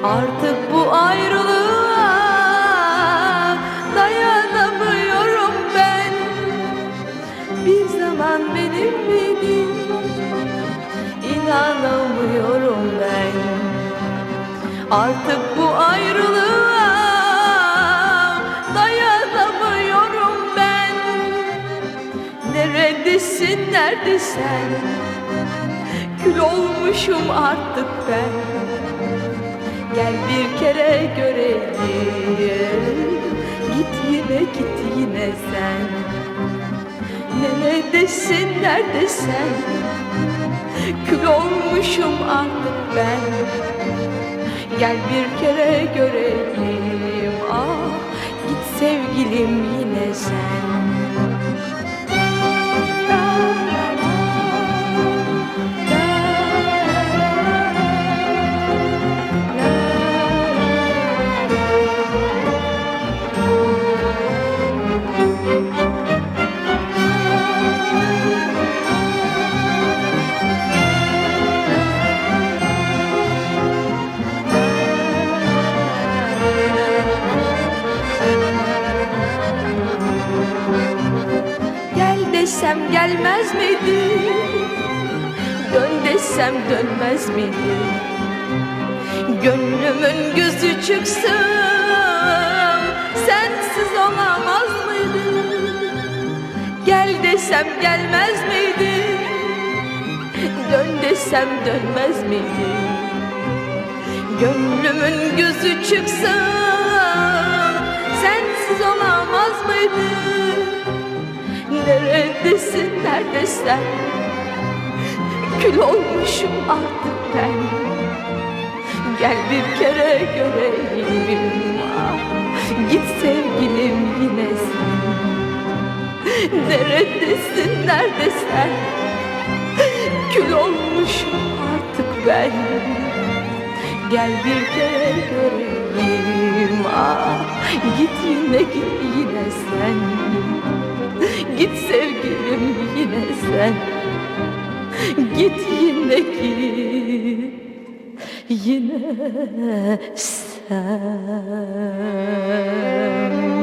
Artık bu ayrılığa dayanamıyorum ben. Bir zaman benim miydin? İnanamıyorum ben. Artık bu ayrılığa dayanamıyorum ben. Neredesin, neredesin? Kül olmuşum artık ben. Gel bir kere göreyim. Git yine sen. Neredesin, neredesin? Kül olmuşum artık ben. Gel bir kere göreyim. Ah, git sevgilim yine sen. Desem gelmez miydi? Dön desem dönmez miydi? Gönlümün gözü çıksın, sensiz olamaz mıydı? Gel desem gelmez miydi? Dön desem dönmez miydi? Gönlümün gözü çıksın, sensiz olamaz mıydı? Neredesin, neredesin? Kül olmuşum artık ben. Gel bir kere göreyim. Ah, git sevgilim yine sen. Neredesin, neredesin? Kül olmuşum artık ben. Gel bir kere göreyim. Ah, git yine sen. Git sevgilim yine sen. Git yine sen.